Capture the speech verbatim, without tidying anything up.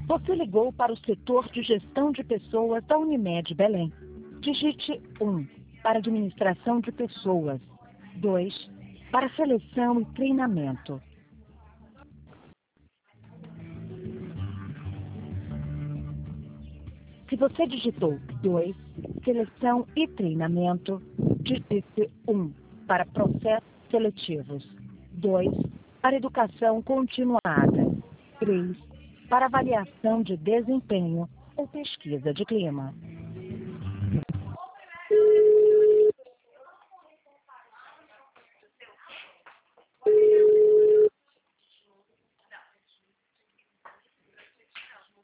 Você ligou para o setor de gestão de pessoas da Unimed Belém. Digite um para administração de pessoas. dois para seleção e treinamento. Se você digitou dois, seleção e treinamento, digite um para processos seletivos. dois para educação continuada. três para avaliação de desempenho ou pesquisa de clima.